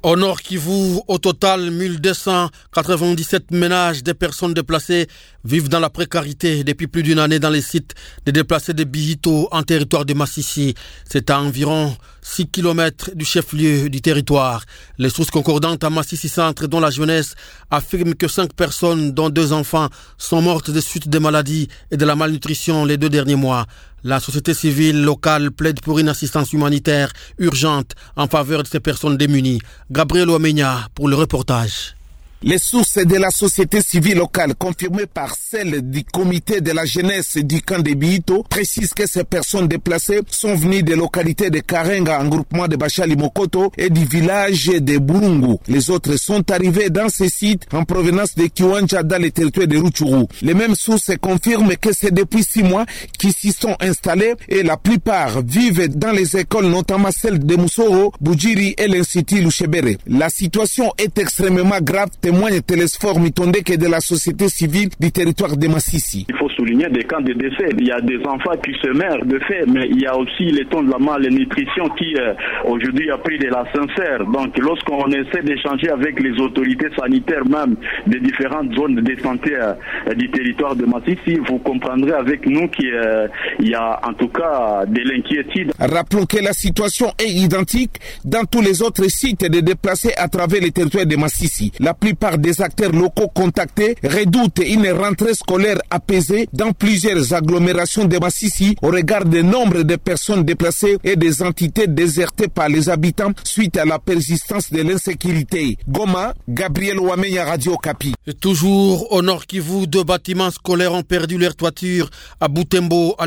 Au Nord Kivu, au total, 1297 ménages des personnes déplacées vivent dans la précarité depuis plus d'une année dans les sites des déplacés de Bihito en territoire de Massissi. C'est à environ 6 km du chef-lieu du territoire. Les sources concordantes à Massissi Centre, dont la jeunesse, affirment que 5 personnes, dont 2 enfants, sont mortes de suite des maladies et de la malnutrition les 2 derniers mois. La société civile locale plaide pour une assistance humanitaire urgente en faveur de ces personnes démunies. Gabriel Ouamenya pour le reportage. Les sources de la société civile locale, confirmées par celles du comité de la jeunesse du camp de Bihito, précisent que ces personnes déplacées sont venues des localités de Karenga en groupement de Bachali Mokoto et du village de Burungu. Les autres sont arrivés dans ces sites en provenance de Kiwanja dans le territoire de Rutshuru. Les mêmes sources confirment que c'est depuis 6 mois qu'ils s'y sont installés et la plupart vivent dans les écoles, notamment celles de Moussoro, Boudjiri et l'Institut Luchebere. La situation est extrêmement grave, témoigne Télésphore Mitondeke de la société civile du territoire de Massissi. Il faut souligner des cas de décès. Il y a des enfants qui se meurent de faim, mais il y a aussi les tons de la malnutrition qui aujourd'hui a pris de la sincère. Donc lorsqu'on essaie d'échanger avec les autorités sanitaires même des différentes zones de santé du territoire de Massissi, vous comprendrez avec nous qu'il y a en tout cas de l'inquiétude. Rappelons que la situation est identique dans tous les autres sites de déplacés à travers le territoire de Massissi. La plupart des acteurs locaux contactés redoutent une rentrée scolaire apaisée dans plusieurs agglomérations de Massissi au regard du nombre de personnes déplacées et des entités désertées par les habitants suite à la persistance de l'insécurité. Goma, Gabriel Ouamenya, Radio Okapi. Et toujours au Nord Kivu, 2 bâtiments scolaires ont perdu leur toiture à Butembo.